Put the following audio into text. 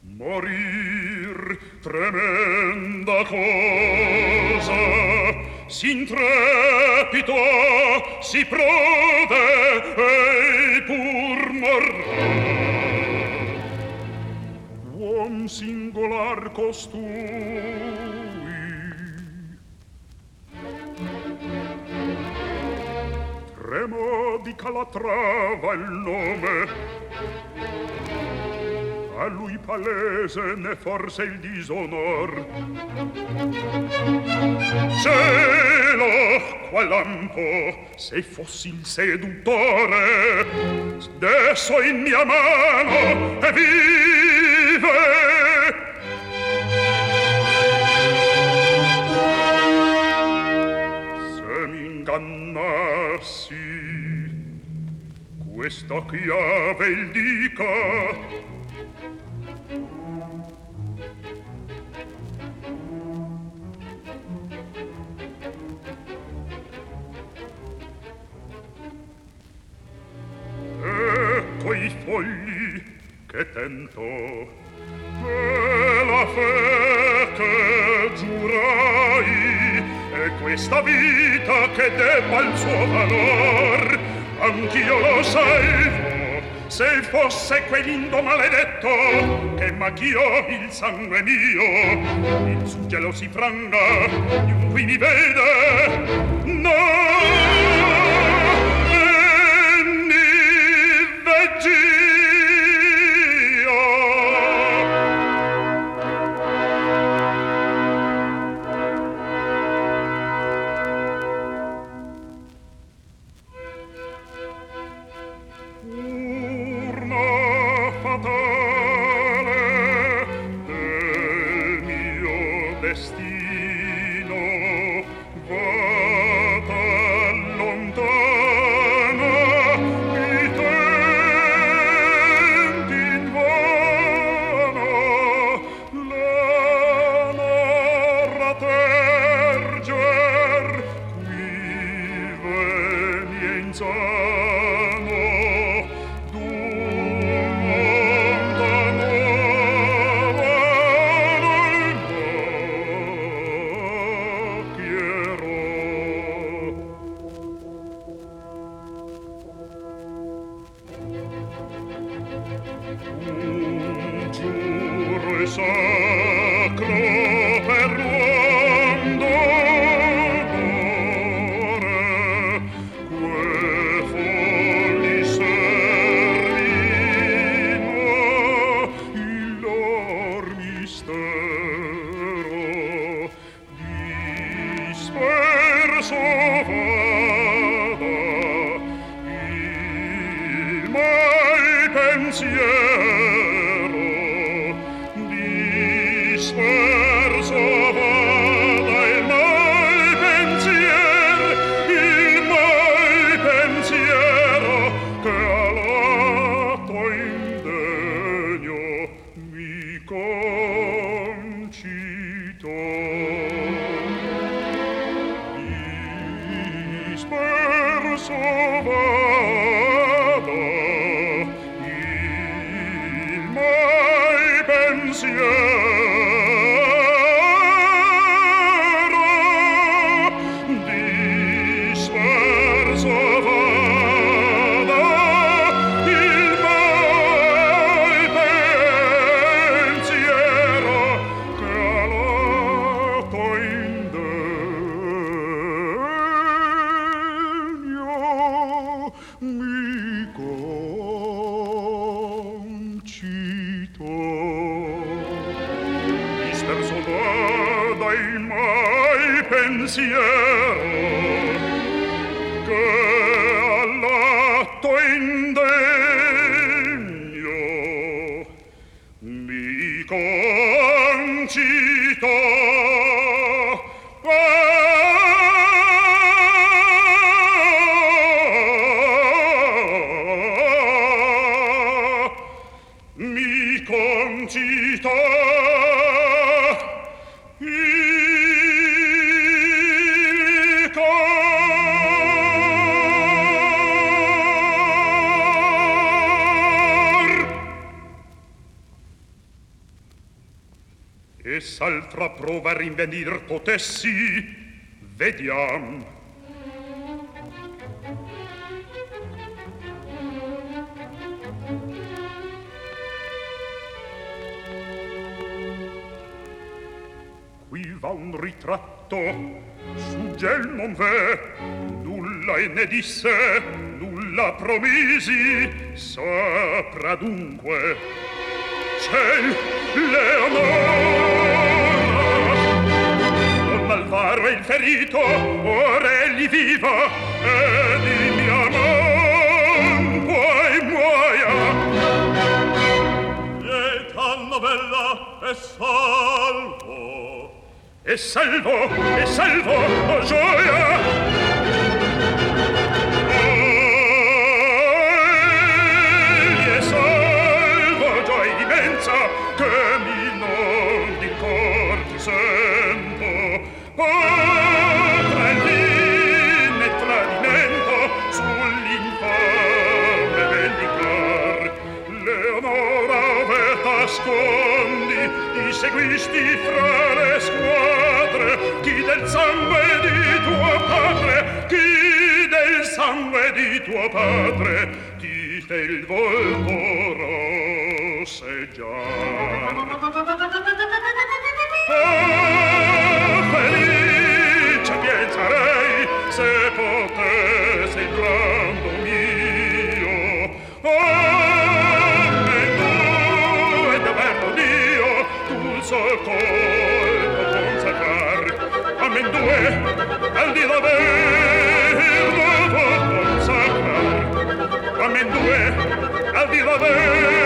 Morir, tremenda cosa, s'intrepito, si prode, e pur morrà. Uom singolar costui, Tremo di Calatrava il nome, a lui palese né forse il disonor. Cielo, qual lampo, se fossi il seduttore, desso in mia mano e vive. Se m'ingannassi, questa chiave il dica. Ecco i fogli che tento e la fe che giurai e questa vita che debba il suo valor. Anch'io lo salvo se fosse quell'indo maledetto che macchiò il sangue mio. Il suggelo si franga di un qui mi vede. No! e s'altra prova rinvenir potessi, vediam. Qui va un ritratto, su gel non v'è, nulla e ne disse, nulla promisi, sopra dunque c'è Leonora. Non malvaro è il ferito, ora egli viva, ed il mio amor poi muoia. Lieta novella è salvo. E salvo, oh gioia! E salvo, gioia immensa, che mi non di cor ti sento. Potrà il tradimento sull'infame vendicar. Leonora, ve t'ascondi, ti seguisti fra le squadre, chi del sangue di tuo padre, chi del sangue di tuo padre, ti fe il volto rosseggiar. Oh, felice pienserei se potesse il brando mio. Oh, e tu e davvero Dio, tu sol colpo consacrar. Amen due, al di l'aver dovuto consacrar. Amen due, al di l'aver